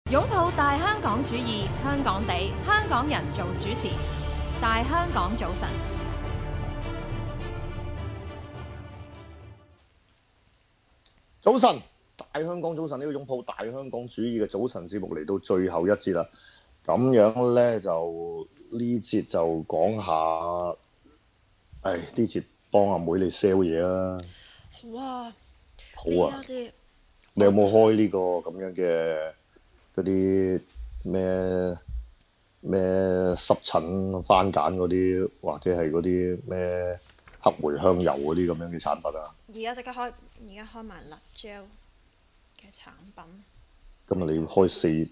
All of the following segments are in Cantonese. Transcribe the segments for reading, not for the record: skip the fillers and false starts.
擁抱大香港主義，香港地，香港人做主持。大香港早晨， 早晨，大香港早晨，呢個擁抱大香港主義嘅早晨節目嚟到最後一節啦。咁樣咧就呢節就講下，呢節幫阿妹你 sell 嘢啦。 好啊， 好啊。你你有冇開呢個咁樣嘅嗰啲咩濕疹番梘嗰啲，或者係嗰啲咩黑茴香油嗰啲咁樣嘅產品啊？ 而家即刻開，而家開埋辣椒嘅產品。 今日你要開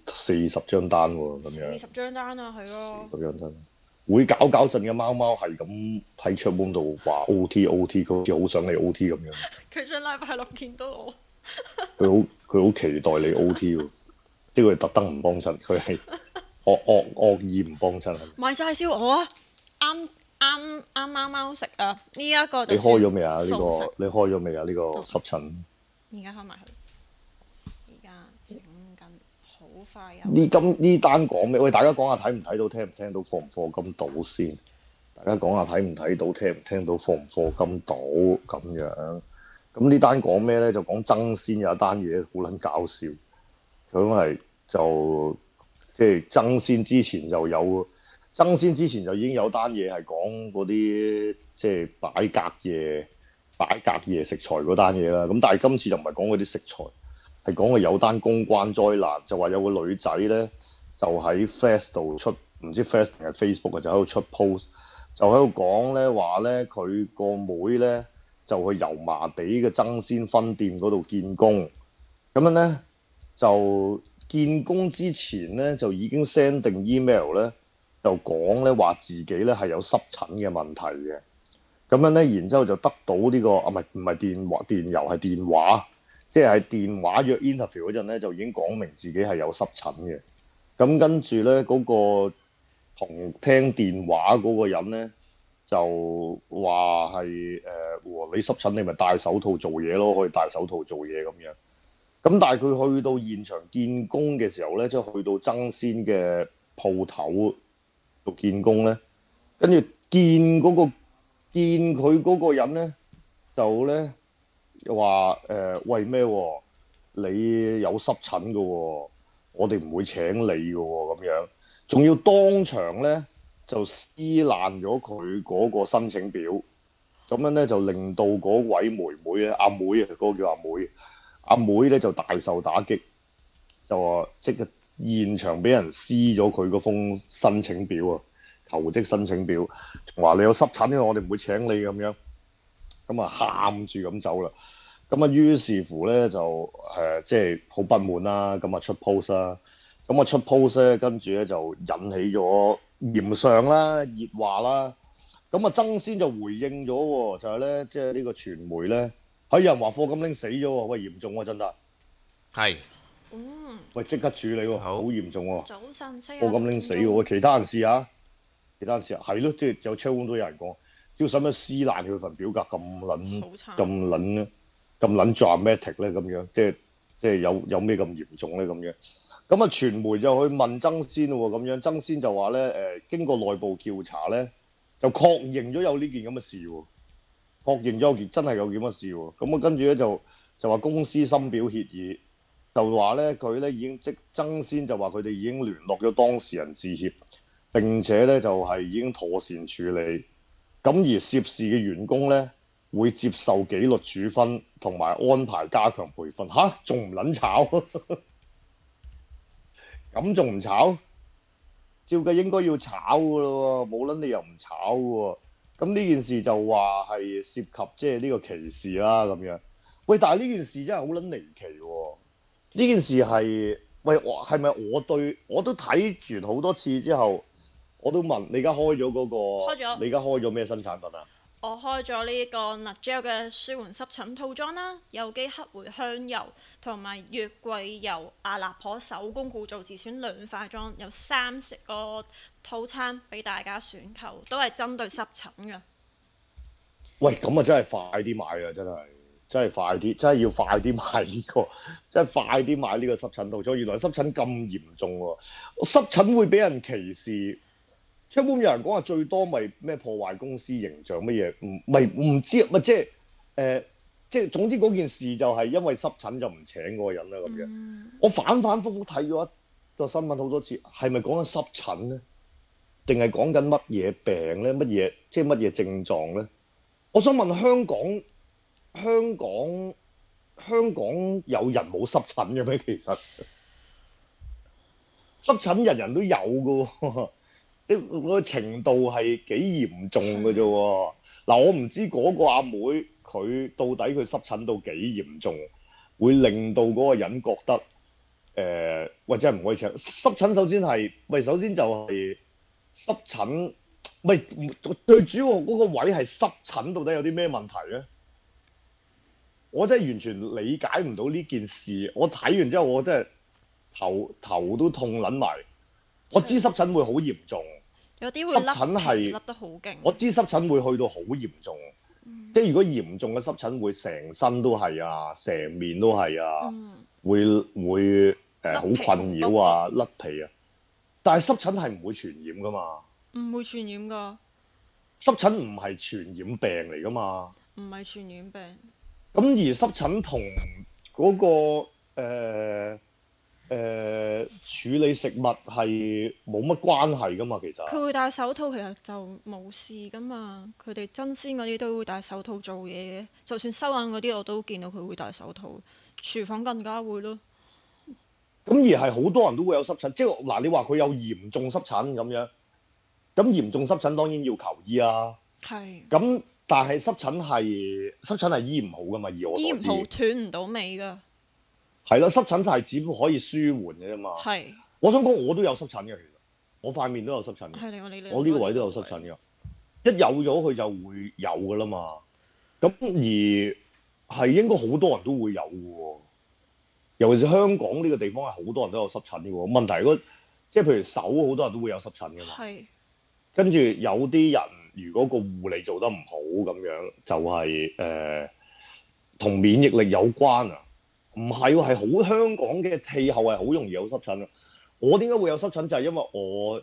40張單喎，咁樣。 40張單啊，係咯。 40張單。會搞震嘅貓貓係咁喺桌門度話 OT，佢好似好想你 OT 咁樣。 佢上禮拜六見到我。 佢好期待你 OT 喎，呢個係特登唔幫襯，佢係惡意唔幫襯。 買晒燒鵝啊！啱貓貓食啊！呢一個就你開咗未啊？呢素食個你開咗未啊？呢個濕疹。 而家開埋佢，而家整緊，好快有。 呢單講咩？喂，大家講下睇唔睇到，聽唔聽到，課唔課金到先。大家講下睇唔睇到，聽唔聽到，課唔課金到咁樣。咁呢單講咩咧？就講爭先有一單嘢好撚搞笑，佢係就即係爭先之前就有，爭先之前就已經有單嘢係講嗰啲即係擺隔夜食材嗰單嘢啦。咁但係今次就唔係講嗰啲食材，係講佢有單公關災難，就話有個女仔咧就喺 Fast 度出，唔知 Fast 定係 Facebook 嘅，就喺度出 post， 就喺度講咧話咧佢個妹咧就去油麻地嘅爭先分店嗰度見工，咁樣咧就見工之前咧就已經 send 定 email 咧，就講咧話自己咧係有濕疹嘅問題嘅，咁樣咧然之後就得到呢個唔係電郵係電話，即係喺電話約 interview 嗰陣咧就已經講明自己係有濕疹嘅，咁跟住咧嗰個同聽電話嗰個人咧就話係你濕疹你咪戴手套做嘢咯，可以戴手套做嘢咁樣。咁但係佢去到現場見工嘅時候咧，即係去到爭先嘅鋪頭度見工咧，跟住見佢嗰個人咧就咧話喂咩喎？你有濕疹㗎喎，我哋唔會請你㗎喎咁樣，仲要當場咧就撕爛咗佢嗰個申請表，咁樣咧就令到嗰位妹妹咧，阿妹啊，嗰個叫阿妹咧就大受打擊，就話即係現場俾人撕咗佢嗰封申請表啊，求職申請表，話你有濕疹，我哋唔會請你咁樣，咁啊喊住咁走啦，咁啊於是乎咧就即係好不滿啦，咁啊出 post 啦，咁啊出 post 咧，跟住咧就引起咗炎上啦、熱話啦，咁啊爭先就回應咗喎，就係咧即係呢個傳媒咧，有人話課金拎死咗喎，喂嚴重喎真係， 係， 喂即刻處理喎，好嚴重喎， 早晨， 課金拎死喎，喂其他人試下，係咯，即係有 chat room 都有人講，要使乜撕爛佢份表格咁撚 dramatic 咧咁樣，即係有咩咁嚴重咧咁樣？咁啊，傳媒就去問爭先喎，咁樣爭先就話咧經過內部調查咧，就確認咗有呢件咁嘅事喎，確認咗真係有件咁嘅事喎。咁啊，跟住咧就話公司深表歉意，就話咧佢咧已經爭先就話佢哋已經聯絡咗當事人致歉，並且咧就係已經妥善處理。咁而涉事嘅員工咧，會接受紀律處分同埋安排加強培訓。吓，仲唔撚炒？咁仲唔炒？照計應該要炒噶咯喎，冇撚理由唔炒喎。咁呢件事就話係涉及即係呢個歧視啦咁樣。喂，但係呢件事真係好撚離奇喎。呢件事係係咪我都睇完好多次之後，我都問你而家開咗嗰個， 開咗你而家開咗咩新產品啊？ 我開咗呢個辣椒嘅舒緩濕疹套裝啦，有機黑茴香油同埋月桂油阿納婆手工故造自選兩塊裝，有30個套餐俾大家選購，都係針對濕疹嘅。 喂，咁啊真係快啲買啊！真係真係快啲，真係要快啲買呢個，真係快啲買呢個濕疹套裝。原來濕疹咁嚴重喎，濕疹會俾人歧視。一般有人講話最多咪咩破壞公司形象乜嘢，唔知咪即係總之嗰件事就係因為濕疹就唔請嗰個人啦咁樣。我反反覆覆睇咗一個新聞好多次，係咪講緊濕疹咧？定係講緊乜嘢病咧？乜嘢症狀咧？我想問香港有人冇濕疹嘅咩？其實濕疹人人都有㗎喎，啲個程度係幾嚴重㗎啫喎。嗱，我唔知嗰個阿妹佢到底佢濕疹到幾嚴重，會令到嗰個人覺得喂真係唔可以請濕疹。首先就係濕疹，最主要嗰個位係濕疹，到底有啲咩問題咧？我真係完全理解唔到呢件事。我睇完之後，我真係頭都痛撚埋。我知濕疹會好嚴重， 有啲會甩得好勁。 我知濕疹會去到好嚴重，即係如果嚴重嘅濕疹會成身都係啊，成面都係啊，會好困擾啊，甩皮啊。但係濕疹係唔會傳染噶嘛？ 唔會傳染㗎。 濕疹唔係傳染病嚟㗎嘛？ 唔係傳染病。 咁而濕疹同嗰個處理食物係冇乜關係㗎嘛？其實佢會戴手套，其實就冇事㗎嘛。佢哋爭鮮嗰啲都會戴手套做嘢嘅，就算收銀嗰啲我都見到佢會戴手套，廚房更加會咯。 咁而係好多人都會有濕疹，即係嗱，你話佢有嚴重濕疹咁樣，咁嚴重濕疹當然要求醫啊。係。咁但係濕疹係醫唔好噶嘛？以我所知。醫唔好， 斷唔到尾㗎。 係咯，濕疹係只可以舒緩嘅啫嘛。係。我想講我都有濕疹嘅，其實我塊面都有濕疹嘅。係我呢個位都有濕疹㗎。一有咗佢就會有㗎啦嘛。咁而係應該好多人都會有㗎喎。尤其是香港呢個地方係好多人都有濕疹嘅喎，問題即係譬如手好多人都會有濕疹嘅嘛。係。跟住有啲人如果個護理做得唔好咁樣，就係同免疫力有關啊。唔係喎，係好香港嘅氣候係好容易有濕疹啊。我點解會有濕疹？就係因為我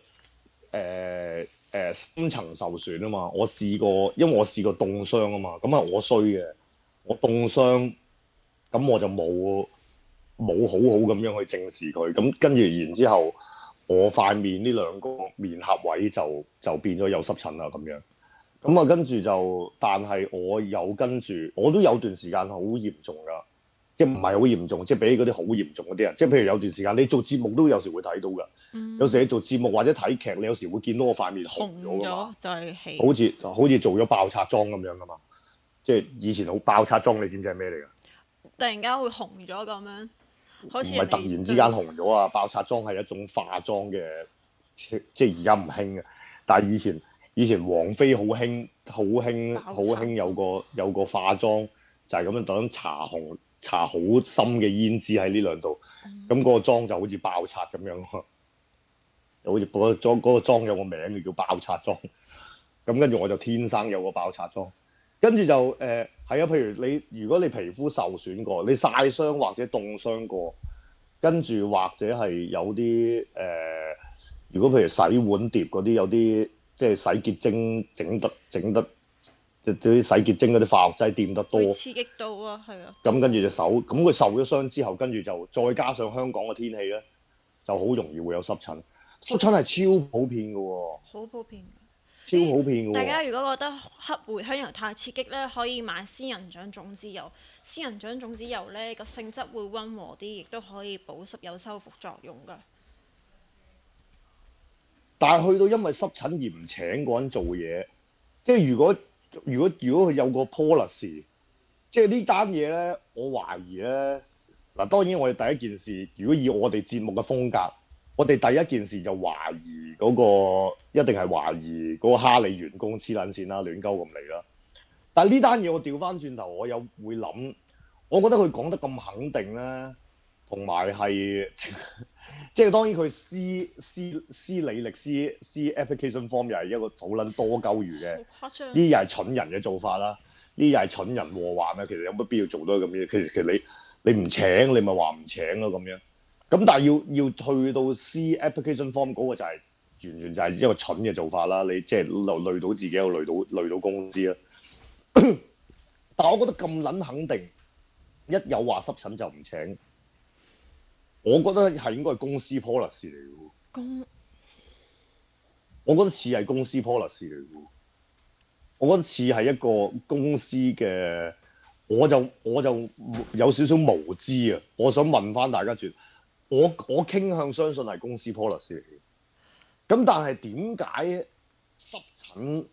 深層受損啊嘛。因為我試過凍傷啊嘛。咁係我衰嘅，我凍傷，咁我就冇好好咁樣去正視佢，咁跟住然之後，我塊面呢兩個面頰位就變咗有濕疹啦咁樣。咁啊跟住但係我都有段時間好嚴重噶，即係唔係好嚴重，即係比嗰啲好嚴重嗰啲人，即係譬如有段時間你做節目都有時會睇到噶，有時你做節目或者睇劇，你有時會見到我塊面紅咗噶嘛，就係好似做咗爆擦妝咁樣噶嘛，即係以前好爆擦妝，你知唔知係咩嚟噶？ 突然間會紅咗咁樣。唔係突然之間紅咗啊！爆擦妝係一種化妝嘅，即係而家唔興嘅。但係以前王菲好興有個化妝，就係咁樣等搽好深嘅胭脂喺呢兩度，咁嗰個妝就好似爆擦咁樣，就好似嗰個妝有個名叫爆擦妝。咁跟住我就天生有個爆擦妝。跟住就係啊，譬如如果你皮膚受損過，你曬傷或者凍傷過，跟住或者係有啲如果譬如洗碗碟嗰啲有啲即係洗潔精整得啲洗潔精嗰啲化學劑掂得多，會刺激到啊，係啊。 咁跟住隻手，咁佢受咗傷之後，跟住就再加上香港嘅天氣咧，就好容易會有濕疹。濕疹係超普遍嘅喎， 好普遍。 超普遍喎！ 大家如果覺得黑茴香油太刺激咧，可以買仙人掌種子油。仙人掌種子油咧個性質會溫和啲，亦都可以保濕有修復作用㗎。 但係去到因為濕疹而唔請個人做嘢，即係如果佢有個 policy， 即係呢單嘢咧，我懷疑咧嗱，當然我哋第一件事，如果以我哋節目嘅風格。我哋第一件事就懷疑一定係懷疑嗰個哈利員工黐撚線啦，亂鳩咁嚟啦。但係呢單嘢我調翻轉頭，我又會諗，我覺得佢講得咁肯定咧，同埋係即係當然佢 C 履歷 C application form 又係一個好撚多鳩餘嘅，呢啲又係蠢人嘅做法啦。 呢又係蠢人禍患啊！其實有乜必要做到咁嘢？其實你唔請，你咪話唔請咯咁樣。咁但係要去到 C application form 嗰個就係、完全就係一個蠢嘅做法啦。你即係累到自己又累到公司啦。但係我覺得咁撚肯定，一有話濕疹就唔請，我覺得係應該係公司 policy 嚟嘅。我覺得似係公司 policy 嚟嘅。我覺得似係一個公司嘅，我就有少少無知啊！我想問翻大家我傾向相信係公司 policy 嚟嘅。咁但係點解濕疹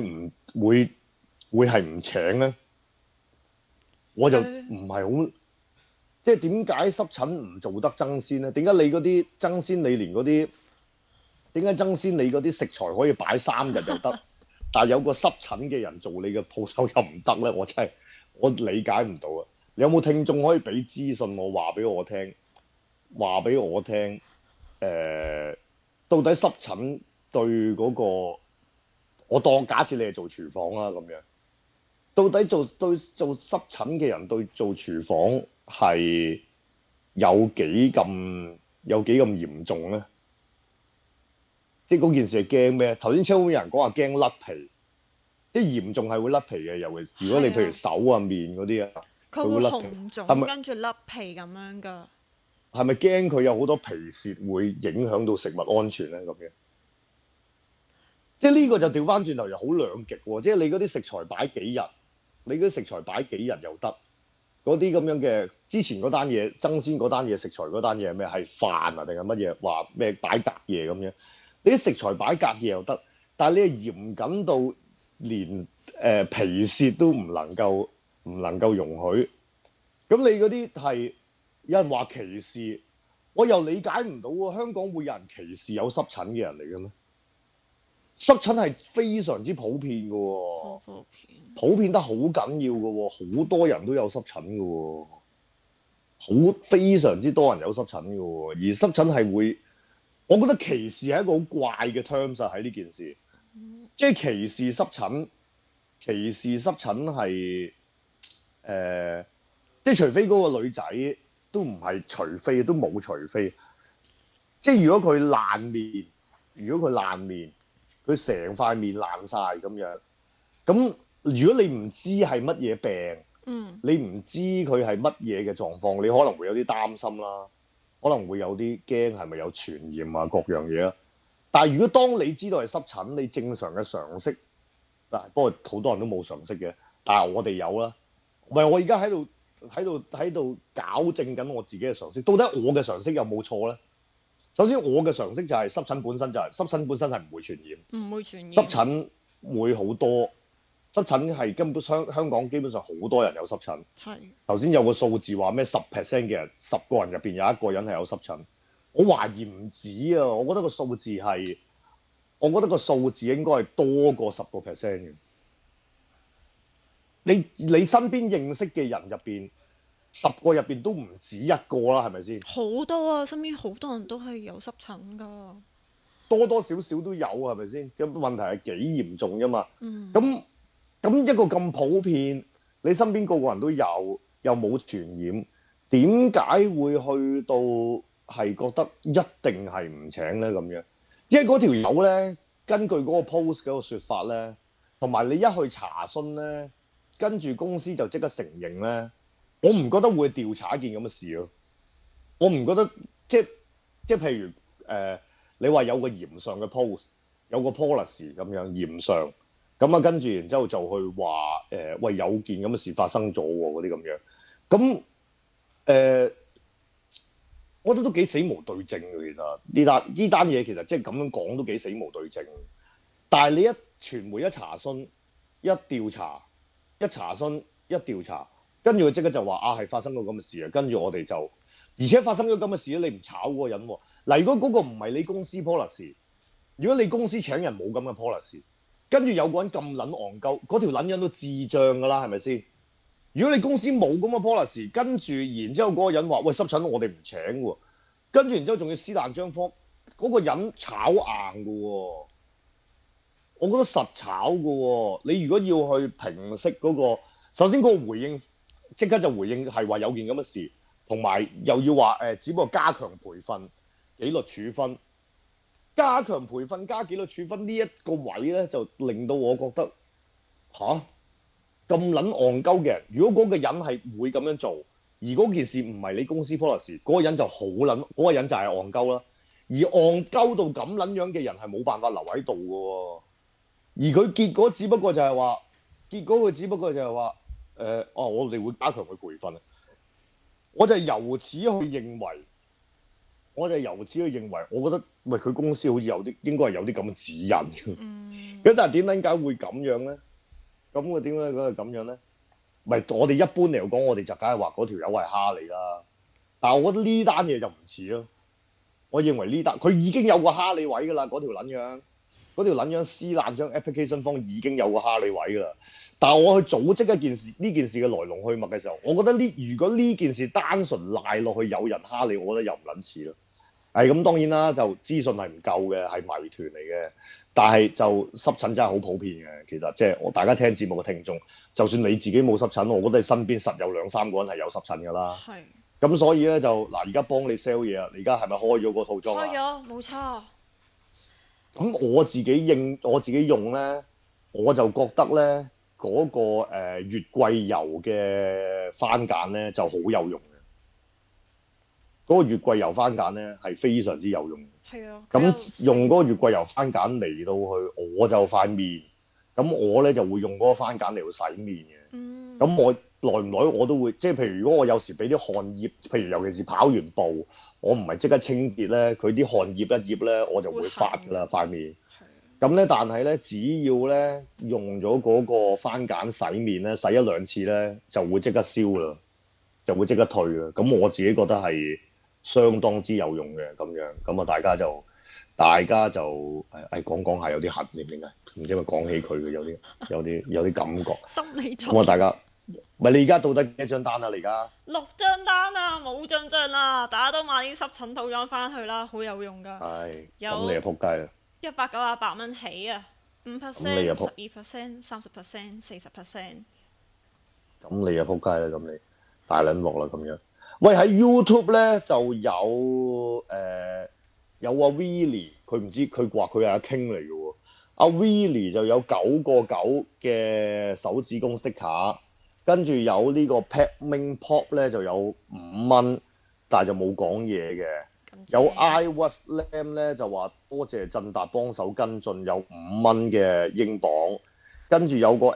會係唔請咧？我就唔係好，即係點解濕疹唔做得爭鮮咧？點解你嗰啲爭鮮你連嗰啲點解爭鮮你嗰啲食材可以擺3日又得？但係有個濕疹嘅人做你嘅鋪頭又唔得咧，我真係我理解唔到啊！你有冇聽眾可以俾資訊我話俾我聽？話俾我聽，到底濕疹對嗰個，我當假設你係做廚房啦咁樣，到底做濕疹嘅人對做廚房係有幾咁嚴重咧？即係嗰件事係驚咩？頭先超會有人講話驚甩皮，即係嚴重係會甩皮嘅。尤其如果你譬如手啊、面嗰啲啊， 佢會紅腫跟住甩皮咁樣㗎。 係咪驚佢有好多皮屑會影響到食物安全咧？咁樣，即係呢個就調翻轉頭又好兩極喎。即係你嗰啲食材擺幾日，你嗰啲食材擺幾日又得。嗰啲咁樣嘅之前嗰單嘢爭鮮嗰單嘢食材嗰單嘢係咩？係飯啊定係乜嘢？話咩擺隔夜咁樣？你啲食材擺隔夜又得，但係你係嚴謹到連皮屑都唔能夠容許。咁你嗰啲係有人話歧視，我又理解唔到喎。香港會有人歧視有濕疹嘅人嚟嘅咩？濕疹係非常之普遍嘅喎，普遍得好緊要嘅喎，好多人都有濕疹嘅喎，非常之多人有濕疹嘅喎，而濕疹係會。我覺得歧視係一個好怪嘅 terms 喺呢件事，即係歧視濕疹係即係除非嗰個女仔都唔係除非，都冇除非，即係如果佢爛面，佢成塊面爛晒咁樣，咁如果你唔知係乜嘢病，你唔知佢係乜嘢嘅狀況，你可能會有啲擔心啦。可能會有啲驚係咪有傳染啊各樣嘢啊，但係如果當你知道係濕疹，你正常嘅常識，不過好多人都冇常識嘅，但係我哋有啦。唔係我而家喺度矯正緊我自己嘅常識，到底我嘅常識有冇錯咧？首先我嘅常識就係濕疹本身係唔會傳染，唔會傳染，濕疹會好多。濕疹係根本香港基本上好多人有濕疹。係頭先有個數字話咩10% 嘅人，10個人入邊有1個人係有濕疹。我懷疑唔止啊！我覺得個數字應該係多過10%嘅。你身邊認識嘅人入邊10個入邊都唔止1個啦，係咪先？好多啊！身邊好多人都係有濕疹㗎，多多少少都有，係咪先？咁問題係幾嚴重啫嘛。咁一個咁普遍，你身邊個個人都有，又冇傳染，點解會去到係覺得一定係唔請咧咁樣？因為嗰條友咧，根據嗰個 post 嗰個説法咧，同埋你一去查詢咧，跟住公司就即刻承認咧，我唔覺得會調查一件咁嘅事咯。我唔覺得即譬如你話有個嚴上嘅 post，有個 policy 咁樣嚴上。咁啊，跟住然之後就去話喂，有件咁嘅事發生咗喎，嗰啲咁樣。咁我覺得都幾死無對證嘅。其實呢單嘢其實即係咁樣講都幾死無對證。但係你傳媒一查詢、一調查、一查詢、一調查，跟住佢即刻就話係發生過咁嘅事啊。跟住我哋就，而且發生咗咁嘅事咧，你唔炒嗰個人喎。嗱，如果嗰個唔係你公司 policy， 如果你公司請人冇咁嘅 policy。跟住有個人咁撚戇鳩，嗰條撚人都智障㗎啦，係咪先？如果你公司冇咁嘅 policy， 跟住然之後嗰個人話喂，濕疹我哋唔請喎，跟住然之後仲要撕爛張方，嗰個人炒硬㗎喎，我覺得實炒㗎喎。你如果要去平息嗰個首先嗰個回應即刻就回應係話有件咁嘅事，同埋又要話只不過加強培訓、紀律處分。加強培訓加紀律處分呢一個位咧，就令到我覺得吓，咁撚戇鳩嘅人，如果嗰個人係會咁樣做，而嗰件事唔係你公司 policy，嗰個人就好撚，嗰個人就係戇鳩啦。而戇鳩到咁撚樣嘅人係冇辦法留喺度嘅喎。而佢結果只不過就係話，我哋會加強佢培訓。我就由此去認為，我覺得喂佢公司好似應該係有啲咁嘅指引。咁但係點解會咁樣咧？咁佢點解佢咁樣咧？咪我哋一般嚟講，我哋就梗係話嗰條友係蝦你啦。但係我覺得呢單嘢就唔似咯。我認為呢單佢已經有個蝦你位㗎啦，嗰條撚樣撕爛張 application form 已經有個蝦你位㗎啦。但係我去組織呢件事嘅來龍去脈嘅時候，我覺得如果呢件事單純賴落去有人蝦你，我覺得又唔撚似咯。咁當然啦，就資訊係唔夠嘅，係謎團嚟嘅。但係就濕疹真係好普遍嘅。其實即係大家聽節目嘅聽眾，就算你自己冇濕疹，我覺得你身邊實有2-3個人係有濕疹㗎啦。 係。 咁所以咧就嗱，而家幫你 sell 嘢啊！你而家係咪開咗個套裝啊？ 開咗，冇錯。 咁我自己用咧，我就覺得咧嗰個月桂油嘅番梘咧就好有用嘅。嗰個月桂油番梘咧係非常之有用。 係啊。 咁用嗰個月桂油番梘嚟到去，我就塊面。咁我咧就會用嗰個番梘嚟到洗面嘅。咁我耐唔耐我都會，即係譬如如果我有時俾啲汗液，譬如尤其是跑完步，我唔係即刻清潔咧，佢啲汗液一液咧，我就會發㗎啦塊面。咁咧，但係咧，只要咧用咗嗰個番梘洗面咧，洗1-2次咧，就會即刻消啦，就會即刻退啦。咁我自己覺得係相當之有用嘅咁樣。咁啊，大家就講下有啲痕點解？唔知咪講起佢嘅有啲感覺。 心理作。 咁啊，大家。咪你而家到底幾張單啊？你而家 6張單啊，冇進帳啦！大家都買啲濕疹套裝翻去啦，好有用㗎。 係。 有。 咁你就撲街啦。 198蚊起啊，5%、12%、30%、40%。 咁你就撲街啦！咁你大撚落啦咁樣。喂，喺 YouTube 咧就有阿 Willie， 佢唔知佢話佢係阿 King 嚟嘅喎。阿 Willie 就有9.9嘅手指公 sticker。跟住有呢個 Padming Pop 咧就有5蚊，但係就冇講嘢嘅。有 I Was Lam 咧就話多謝振達幫手跟進，有5蚊嘅英鎊。跟住有個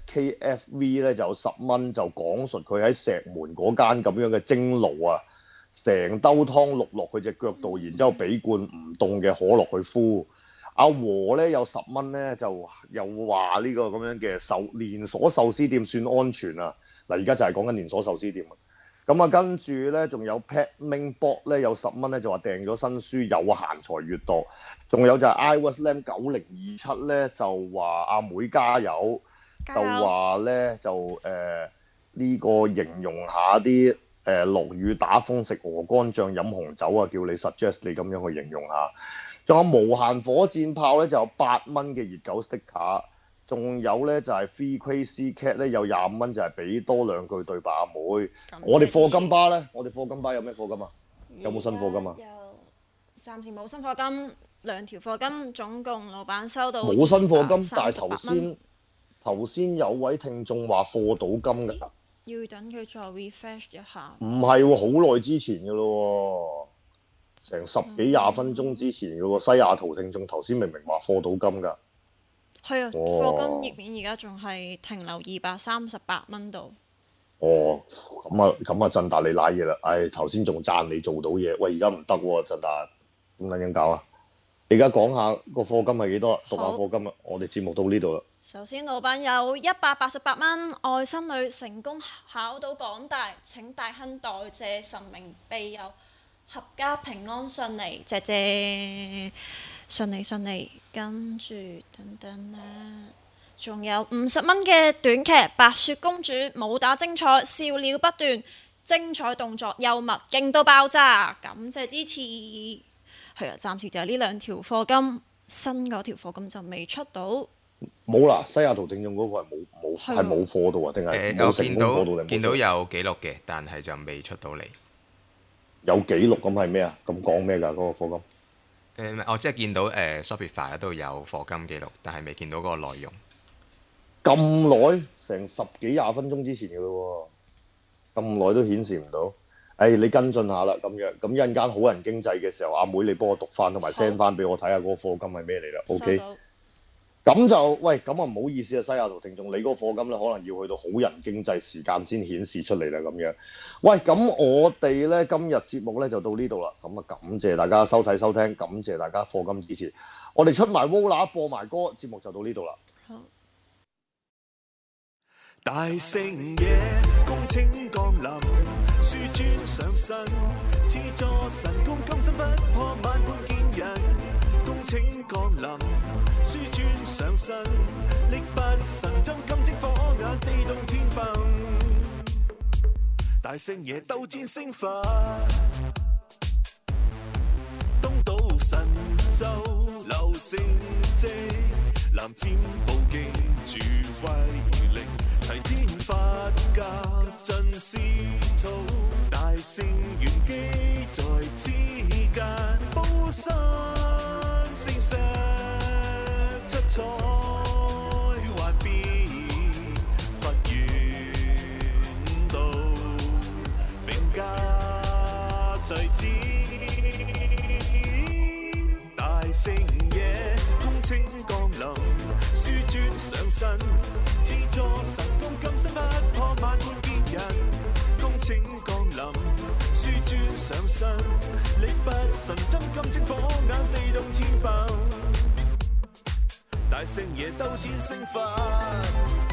SKFV 咧就有10蚊，就講述佢喺石門嗰間咁樣嘅蒸爐啊，成兜湯淥落佢隻腳度，然之後俾罐唔凍嘅可樂去敷。阿和咧有10蚊咧，就又話呢個咁樣嘅連鎖壽司店算安全啊！嗱，而家就係講緊連鎖壽司店啊。咁啊，跟住咧仲有 Padming Bob 咧有10蚊咧，就話訂咗新書有閒才閲讀。仲有就係 I Was Lam 9027咧就話阿妹加油，就話咧就呢個形容下啲落雨打風食鵝肝醬飲紅酒啊，叫你 suggest 你咁樣去形容下。仲有無限火箭炮咧，就有8蚊嘅熱狗 sticker， 仲有咧就係 Free Crazy Cat 咧有25蚊，就係俾多2句對白阿妹。我哋課金巴咧，我哋課金巴有咩課金啊？有冇新課金啊？ 有，暫時冇新課金，2條課金，總共老闆收到冇新課金，但係頭先有位聽眾話課到金㗎。 要等佢再 refresh 一下。 唔係喎，好耐之前㗎咯喎。成10幾20分鐘之前嗰個西雅圖聽眾頭先明明話課到金㗎。 係啊，課金頁面而家仲係停留238蚊度。 哦，咁啊，振達你賴嘢啦！唉，頭先仲讚你做到嘢，喂，而家唔得喎，振達點撚樣搞啊？你而家講下個課金係幾多？讀下課金啊！我哋節目到呢度啦。 首先，老闆有188蚊，外甥女成功考到港大，請大亨代謝神明庇佑。合家平安順利，謝謝，順利，跟住等等啦，仲有50蚊嘅短劇《白雪公主》，武打精彩，笑料不斷，精彩動作幽默，勁到爆炸，感謝支持。係啊，暫時就係呢2條課金，新嗰條課金就未出到。 冇啦，西雅圖聽眾嗰個係冇冇係係冇貨到啊？定係有冇成功貨到定冇見到貨有記錄嘅，但係就未出到嚟。 有記錄咁係咩啊？咁講咩㗎？嗰個課金我即係見到Shopify 嗰度有課金記錄，但係未見到嗰個內容。 咁耐，成10幾20分鐘之前嘅咯喎，咁耐都顯示唔到。你跟進下啦，咁樣咁一陣間好人經濟嘅時候，阿妹你幫我讀翻同埋 send 翻俾我睇下嗰個課金係咩嚟啦？OK。 收到咁就喂，咁啊唔好意思啊，西雅圖聽眾，你嗰個課金咧可能要去到好人經濟時間先顯示出嚟啦，咁樣。喂，咁我哋咧今日節目咧就到呢度啦，咁啊感謝大家收睇收聽，感謝大家課金支持，我哋出埋 Vola 播埋歌，節目就到呢度啦。 好。 大聖爺恭請降臨，書尊上身，賜座神功，今生不破，萬般見人。恭請降臨，書尊上身，力拔神針，金睛火眼，地動天崩。大聖爺鬥戰勝佛，東島神州留聖跡，南瞻寶經主威靈。提天法教震司徒，大聖玄機在之間，寶山聖石七彩幻變，不遠道並駕濟旨，大聖爺恭請降臨，書尊上身，賜座神功，今生不破，萬般見人。恭請降臨，書尊上身，力拔神針，金睛火眼，地動天崩。大聖爺鬥戰勝佛。